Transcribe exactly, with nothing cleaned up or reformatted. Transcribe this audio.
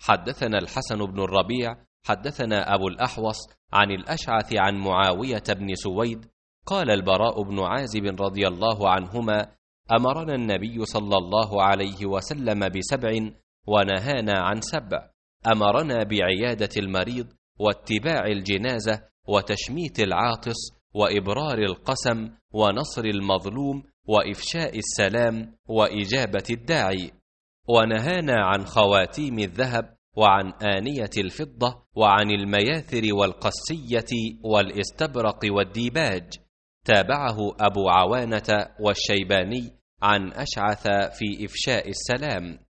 حدثنا الحسن بن الربيع حدثنا أبو الأحوص عن الأشعث عن معاوية بن سويد قال البراء بن عازب رضي الله عنهما: أمرنا النبي صلى الله عليه وسلم بسبع ونهانا عن سبع، أمرنا بعيادة المريض واتباع الجنازة وتشميت العاطس وإبرار القسم ونصر المظلوم وإفشاء السلام وإجابة الداعي، ونهانا عن خواتيم الذهب وعن آنية الفضة وعن المياثر والقسية والاستبرق والديباج. تابعه أبو عوانة والشيباني عن أشعث في إفشاء السلام.